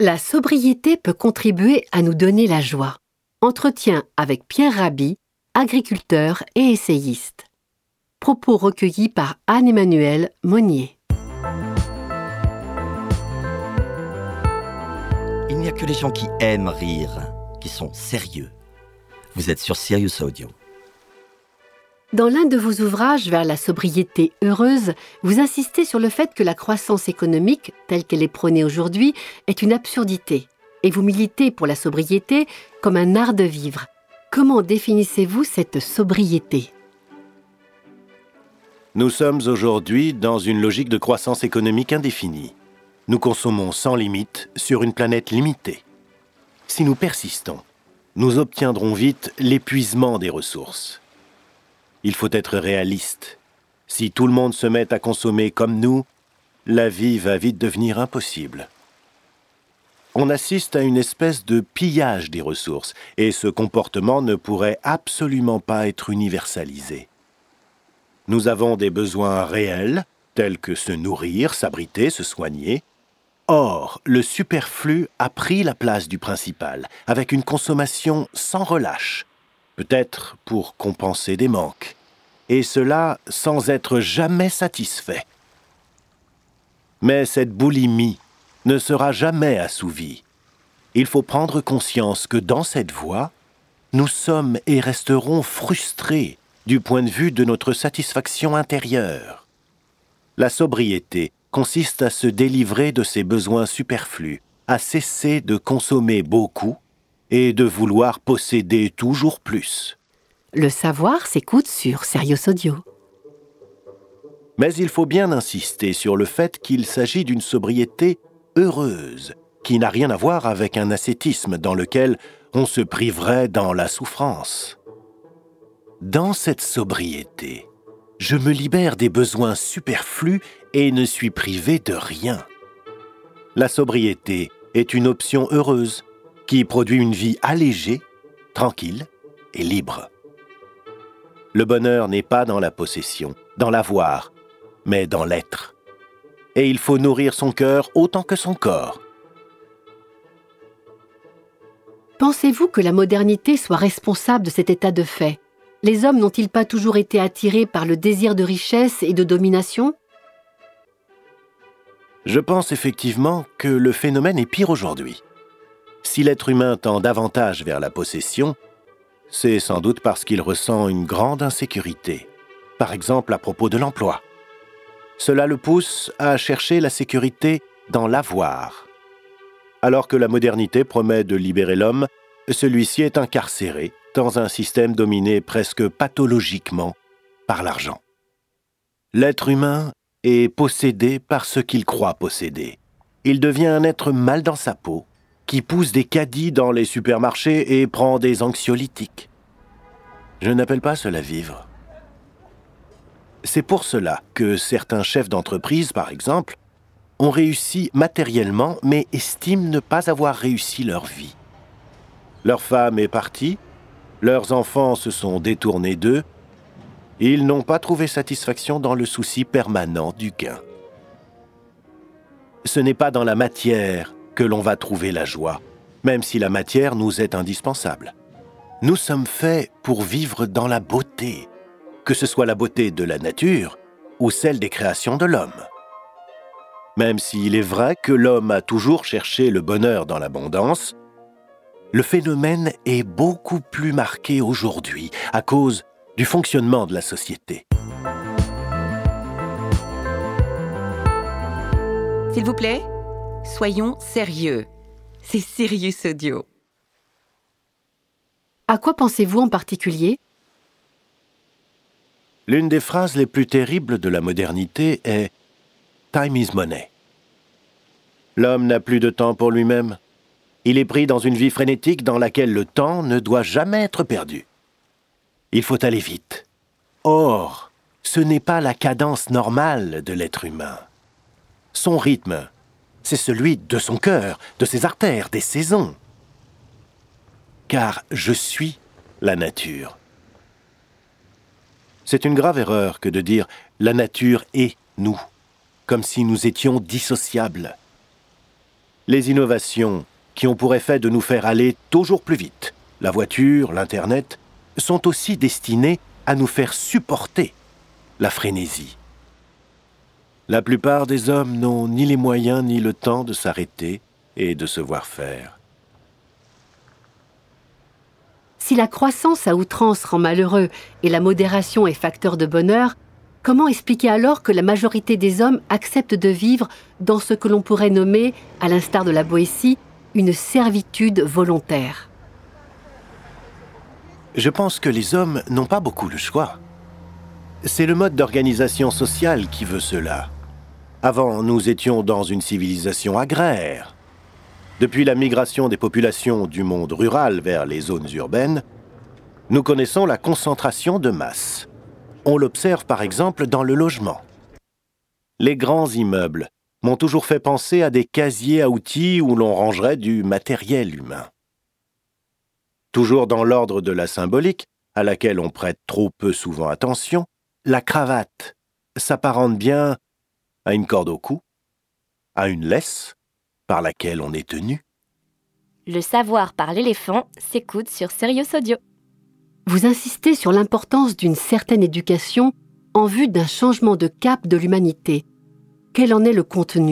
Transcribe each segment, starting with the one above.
La sobriété peut contribuer à nous donner la joie. Entretien avec Pierre Rabhi, agriculteur et essayiste. Propos recueillis par Anne-Emmanuelle Monnier. Il n'y a que les gens qui aiment rire, qui sont sérieux. Vous êtes sur Sirius Audio. Dans l'un de vos ouvrages vers la sobriété heureuse, vous insistez sur le fait que la croissance économique, telle qu'elle est prônée aujourd'hui, est une absurdité. Et vous militez pour la sobriété comme un art de vivre. Comment définissez-vous cette sobriété ? Nous sommes aujourd'hui dans une logique de croissance économique indéfinie. Nous consommons sans limite sur une planète limitée. Si nous persistons, nous obtiendrons vite l'épuisement des ressources. Il faut être réaliste. Si tout le monde se met à consommer comme nous, la vie va vite devenir impossible. On assiste à une espèce de pillage des ressources, et ce comportement ne pourrait absolument pas être universalisé. Nous avons des besoins réels, tels que se nourrir, s'abriter, se soigner. Or, le superflu a pris la place du principal, avec une consommation sans relâche, peut-être pour compenser des manques, et cela sans être jamais satisfait. Mais cette boulimie ne sera jamais assouvie. Il faut prendre conscience que dans cette voie, nous sommes et resterons frustrés du point de vue de notre satisfaction intérieure. La sobriété consiste à se délivrer de ses besoins superflus, à cesser de consommer beaucoup et de vouloir posséder toujours plus. Le savoir s'écoute sur Sirius Audio. Mais il faut bien insister sur le fait qu'il s'agit d'une sobriété heureuse, qui n'a rien à voir avec un ascétisme dans lequel on se priverait dans la souffrance. Dans cette sobriété, je me libère des besoins superflus et ne suis privé de rien. La sobriété est une option heureuse qui produit une vie allégée, tranquille et libre. Le bonheur n'est pas dans la possession, dans l'avoir, mais dans l'être. Et il faut nourrir son cœur autant que son corps. Pensez-vous que la modernité soit responsable de cet état de fait ? Les hommes n'ont-ils pas toujours été attirés par le désir de richesse et de domination ? Je pense effectivement que le phénomène est pire aujourd'hui. Si l'être humain tend davantage vers la possession, c'est sans doute parce qu'il ressent une grande insécurité, par exemple à propos de l'emploi. Cela le pousse à chercher la sécurité dans l'avoir. Alors que la modernité promet de libérer l'homme, celui-ci est incarcéré dans un système dominé presque pathologiquement par l'argent. L'être humain est possédé par ce qu'il croit posséder. Il devient un être mal dans sa peau, qui pousse des caddies dans les supermarchés et prend des anxiolytiques. Je n'appelle pas cela vivre. C'est pour cela que certains chefs d'entreprise, par exemple, ont réussi matériellement, mais estiment ne pas avoir réussi leur vie. Leur femme est partie, leurs enfants se sont détournés d'eux, ils n'ont pas trouvé satisfaction dans le souci permanent du gain. Ce n'est pas dans la matière que l'on va trouver la joie, même si la matière nous est indispensable. Nous sommes faits pour vivre dans la beauté, que ce soit la beauté de la nature ou celle des créations de l'homme. Même s'il est vrai que l'homme a toujours cherché le bonheur dans l'abondance, le phénomène est beaucoup plus marqué aujourd'hui à cause du fonctionnement de la société. S'il vous plaît, soyons sérieux. C'est Sirius Audio. À quoi pensez-vous en particulier ? L'une des phrases les plus terribles de la modernité est « Time is money ». L'homme n'a plus de temps pour lui-même. Il est pris dans une vie frénétique dans laquelle le temps ne doit jamais être perdu. Il faut aller vite. Or, ce n'est pas la cadence normale de l'être humain. Son rythme, c'est celui de son cœur, de ses artères, des saisons. Car je suis la nature. C'est une grave erreur que de dire « la nature est nous », comme si nous étions dissociables. Les innovations qui ont pour effet de nous faire aller toujours plus vite, la voiture, l'Internet, sont aussi destinées à nous faire supporter la frénésie. La plupart des hommes n'ont ni les moyens ni le temps de s'arrêter et de se voir faire. Si la croissance à outrance rend malheureux et la modération est facteur de bonheur, comment expliquer alors que la majorité des hommes acceptent de vivre dans ce que l'on pourrait nommer, à l'instar de la Boétie, une servitude volontaire ? Je pense que les hommes n'ont pas beaucoup le choix. C'est le mode d'organisation sociale qui veut cela. Avant, nous étions dans une civilisation agraire. Depuis la migration des populations du monde rural vers les zones urbaines, nous connaissons la concentration de masse. On l'observe par exemple dans le logement. Les grands immeubles m'ont toujours fait penser à des casiers à outils où l'on rangerait du matériel humain. Toujours dans l'ordre de la symbolique, à laquelle on prête trop peu souvent attention, la cravate s'apparente bien à une corde au cou, à une laisse par laquelle on est tenu. Le savoir par l'éléphant s'écoute sur Sirius Audio. Vous insistez sur l'importance d'une certaine éducation en vue d'un changement de cap de l'humanité. Quel en est le contenu ?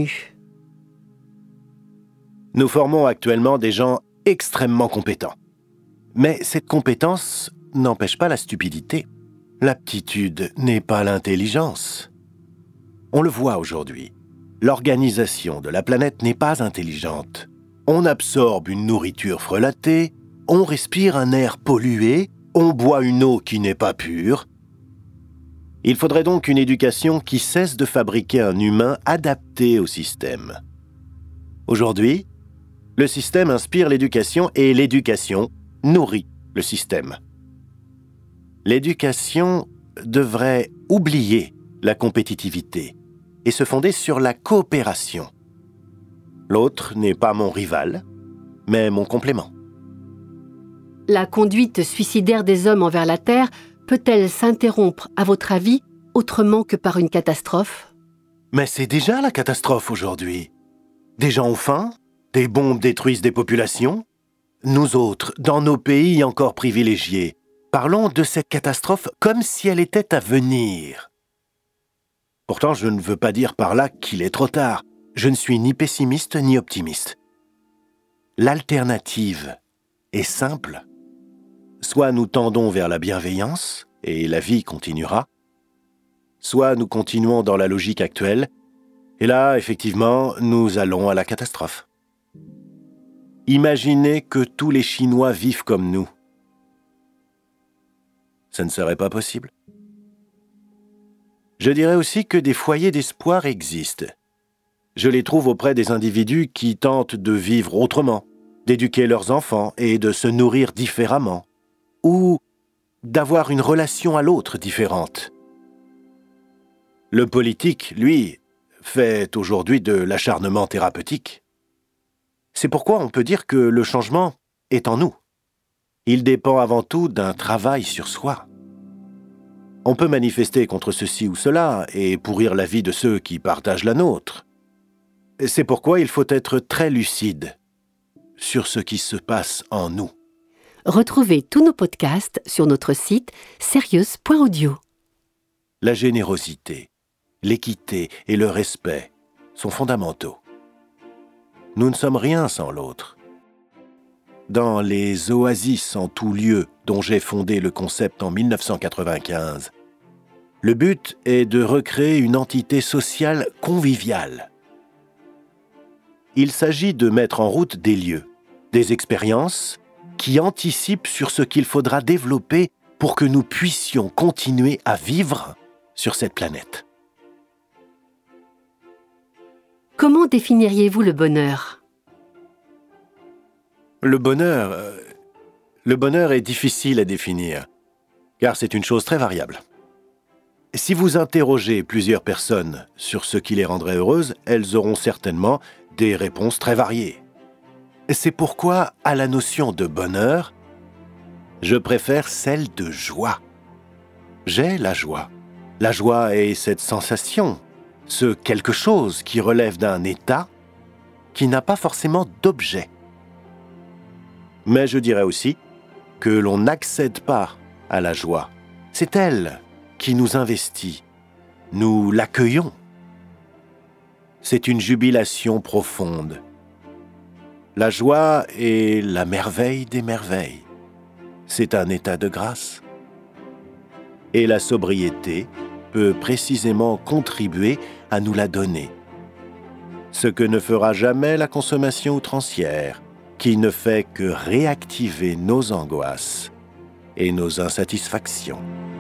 Nous formons actuellement des gens extrêmement compétents. Mais cette compétence n'empêche pas la stupidité. L'aptitude n'est pas l'intelligence. On le voit aujourd'hui. L'organisation de la planète n'est pas intelligente. On absorbe une nourriture frelatée, on respire un air pollué, on boit une eau qui n'est pas pure. Il faudrait donc une éducation qui cesse de fabriquer un humain adapté au système. Aujourd'hui, le système inspire l'éducation et l'éducation nourrit le système. L'éducation devrait oublier la compétitivité et se fonder sur la coopération. L'autre n'est pas mon rival, mais mon complément. La conduite suicidaire des hommes envers la Terre peut-elle s'interrompre, à votre avis, autrement que par une catastrophe ? Mais c'est déjà la catastrophe aujourd'hui. Des gens ont faim, des bombes détruisent des populations. Nous autres, dans nos pays encore privilégiés, parlons de cette catastrophe comme si elle était à venir. Pourtant, je ne veux pas dire par là qu'il est trop tard. Je ne suis ni pessimiste ni optimiste. L'alternative est simple. Soit nous tendons vers la bienveillance, et la vie continuera, soit nous continuons dans la logique actuelle, et là, effectivement, nous allons à la catastrophe. Imaginez que tous les Chinois vivent comme nous. Ça ne serait pas possible. Je dirais aussi que des foyers d'espoir existent. Je les trouve auprès des individus qui tentent de vivre autrement, d'éduquer leurs enfants et de se nourrir différemment, ou d'avoir une relation à l'autre différente. Le politique, lui, fait aujourd'hui de l'acharnement thérapeutique. C'est pourquoi on peut dire que le changement est en nous. Il dépend avant tout d'un travail sur soi. On peut manifester contre ceci ou cela et pourrir la vie de ceux qui partagent la nôtre. C'est pourquoi il faut être très lucide sur ce qui se passe en nous. Retrouvez tous nos podcasts sur notre site sirius.audio. La générosité, l'équité et le respect sont fondamentaux. Nous ne sommes rien sans l'autre. Dans les oasis en tout lieu dont j'ai fondé le concept en 1995, le but est de recréer une entité sociale conviviale. Il s'agit de mettre en route des lieux, des expériences qui anticipent sur ce qu'il faudra développer pour que nous puissions continuer à vivre sur cette planète. Comment définiriez-vous le bonheur ? Le bonheur est difficile à définir, car c'est une chose très variable. Si vous interrogez plusieurs personnes sur ce qui les rendrait heureuses, elles auront certainement des réponses très variées. C'est pourquoi, à la notion de bonheur, je préfère celle de joie. J'ai la joie. La joie est cette sensation, ce quelque chose qui relève d'un état qui n'a pas forcément d'objet. Mais je dirais aussi que l'on n'accède pas à la joie. C'est elle qui nous investit. Nous l'accueillons. C'est une jubilation profonde. La joie est la merveille des merveilles. C'est un état de grâce. Et la sobriété peut précisément contribuer à nous la donner. Ce que ne fera jamais la consommation outrancière, qui ne fait que réactiver nos angoisses et nos insatisfactions.